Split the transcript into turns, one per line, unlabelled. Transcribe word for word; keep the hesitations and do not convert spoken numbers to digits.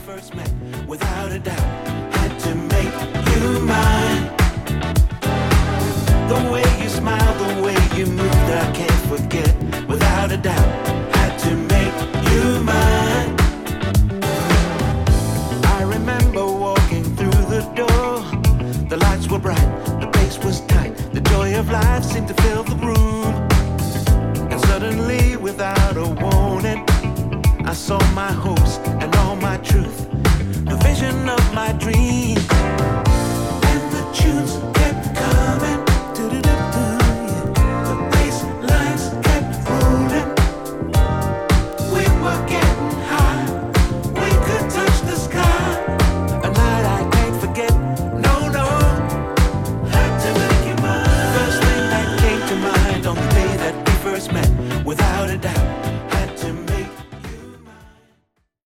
first met, without a doubt, had to make you mine. The way you smiled, the way you moved, I can't forget, without a doubt, had to make you mine. I remember walking through the door, the lights were bright, the bass was tight, the joy of life seemed to fill the room. And suddenly, without a warning, I saw my hopes and all my truth, the vision of my dreams.